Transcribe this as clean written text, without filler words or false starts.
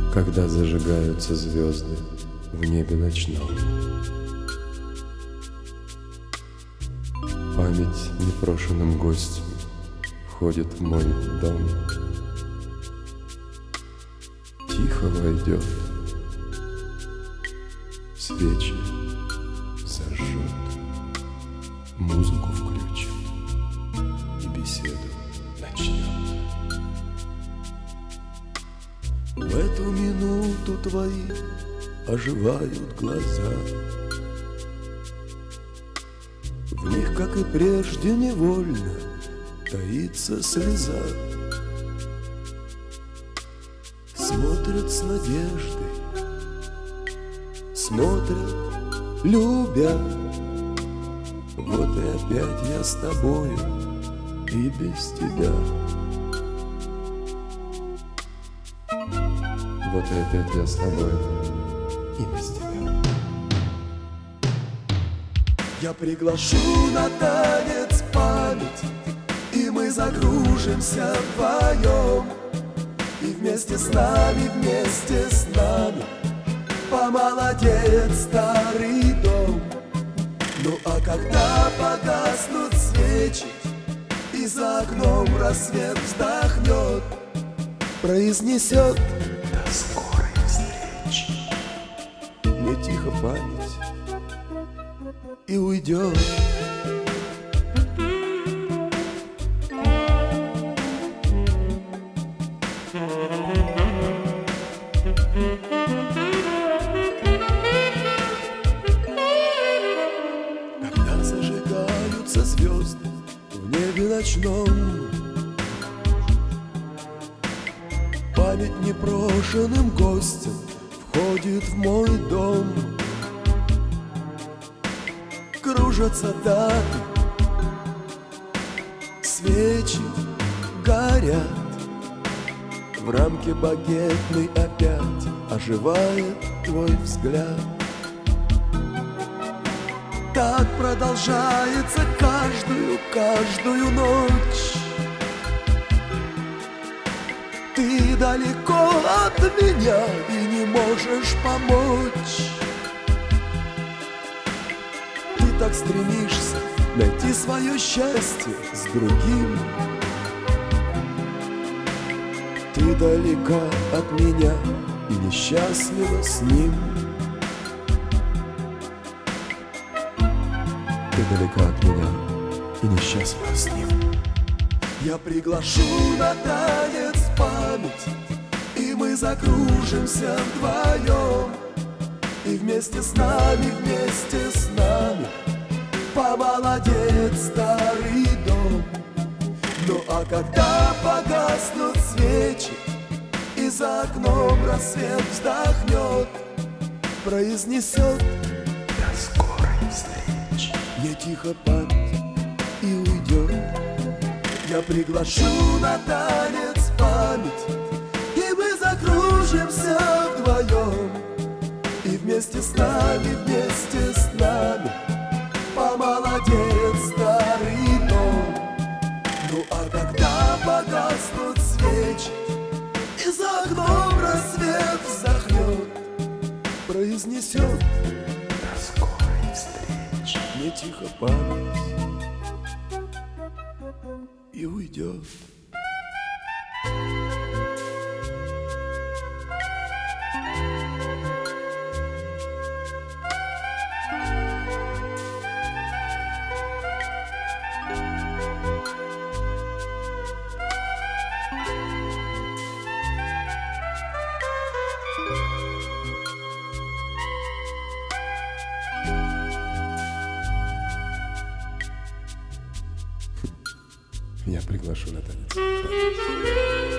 Когда зажигаются звезды в небе ночном. Память непрошенным гостем входит в мой дом. Тихо войдет, свечи зажжет, музыку включит и беседу начнет. В эту минуту твои оживают глаза. В них, как и прежде, невольно таится слеза. Смотрят с надеждой, смотрят, любя. Вот и опять я с тобою и без тебя. Вот и опять я с тобой и без тебя. Я приглашу на танец память, и мы загружимся вдвоем. И вместе с нами помолодеет старый дом. Ну а когда погаснут свечи, и за окном рассвет вздохнет, произнесет: до скорой встречи. Мне тихо память и уйдет. Когда зажигаются звезды в небе ночном, память непрошенным гостем входит в мой дом. Кружатся даты, свечи горят, в рамке багетной опять оживает твой взгляд. Так продолжается каждую ночь. Ты далеко от меня и не можешь помочь. Ты так стремишься найти свое счастье с другим. Ты далека от меня и несчастлива с ним. Ты далека от меня и несчастлива с ним. Я приглашу на танец память, и мы закружимся вдвоем. И вместе с нами помолодеет старый дом. Ну а когда погаснут свечи, и за окном рассвет вздохнет, произнесет: до скорой встречи. Мне тихо память и уйдет. Я приглашу на танец память, и мы закружимся вдвоем. И вместе с нами помолодеет старый дом. Ну а когда погаснут свечи, и за окном рассвет вздохнет, произнесет: до скорой встречи. Мне тихо память и уйдет. Я приглашу на танец.